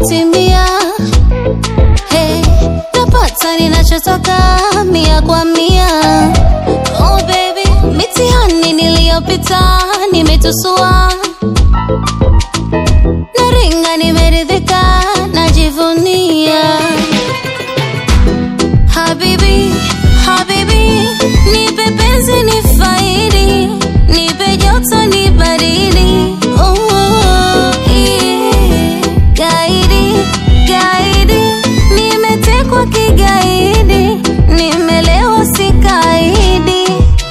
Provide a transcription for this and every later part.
imetimia. Hey, napata ninachotoka mia kwa mia. Oh baby, mitihani niliyopita nimetusua. Naringa nimeridhika, najivunia. Habibi, habibi, nipe penzi nifaidi, nipe joto ni baridi. Oh, yeah. Gaidi, gaidi, nimetekwa kigaidi, nimelewa sikaidi.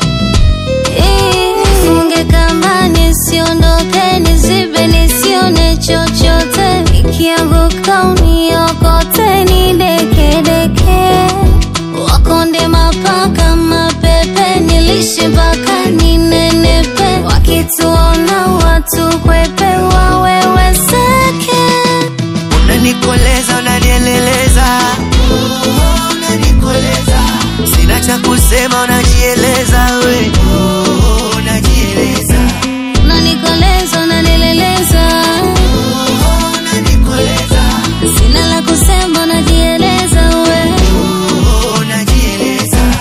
Nifunge kama nisiondoke, nizibe nisione chochote, nikianguka uniokote, nideke deke. Wakonde mapaka mapepe, nilishe mpaka ninenepe, wakituona watu kwepe waweweseke. Unanikoleza, unanieleleza, unanikoleza. Sina cha kusema, unajieleza we, unajieleza. Unanikoleza, unanieleleza, unanikoleza. sina la kusema, unajieleza we, unajieleza.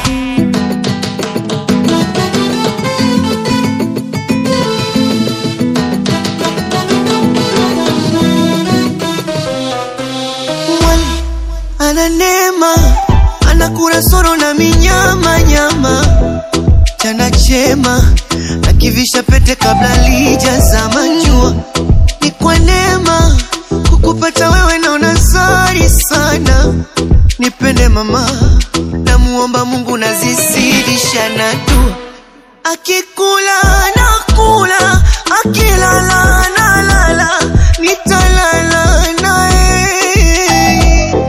Mwali ana neema, anakula soro na minyama nyama. Chana chema, nakivisha pete kabla lijazama jua. Ni kwa neema kukupata wewe na unazari sana. Nipende mama, namuomba Mungu nazizidisha na dua. Akikula nakula, akilala nalala, nitalala nae.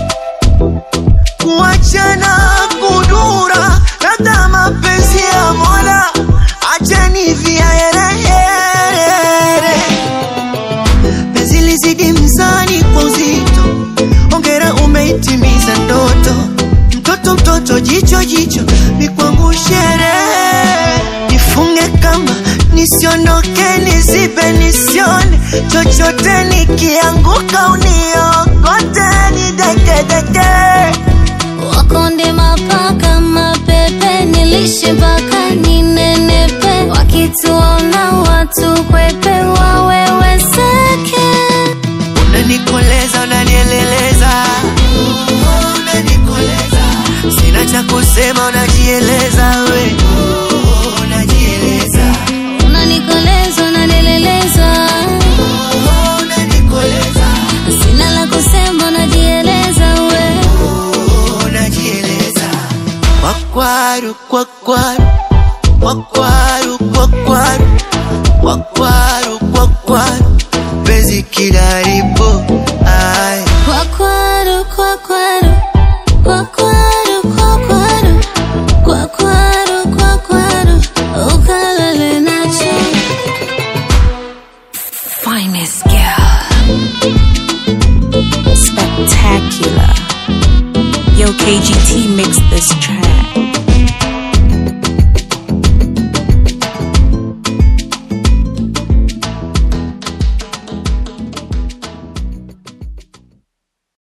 Kuachana kudura, labda mapenzi ya Mola, acha nivia here. Penzi lizidi mzani kwa uzito, hongera umeitimiza ndoto. Mtoto mtoto, jicho jicho, ni kwangu sherehe. Nifunge kamba, nisiondoke, nizibe nisione chochote, nikianguka uniokote, nideke deke. wakonde mapaka mapepe, nilishe mpaka ninenepe, wakituona watu kwepe waweweseke. Unanikoleza, unanieleleza, unanikoleza. Sina cha kusema, unajieleza we, unajieleza. Unanikoleza, unanieleleza, unanikoleza. sina la kusema, unajieleza we, unajieleza. Kwakwaru, kwakwaru, kwakwaru, kwakwaru, kwakwaru, kwakwaru. Penzi kidaribo, ay. kwakwaru, kwakwaru, kwakwaru, kwakwaru, kwakwaru, kwakwaru, ukalale nacho. Finest girl, spectacular. Yo, KGT mixed this track.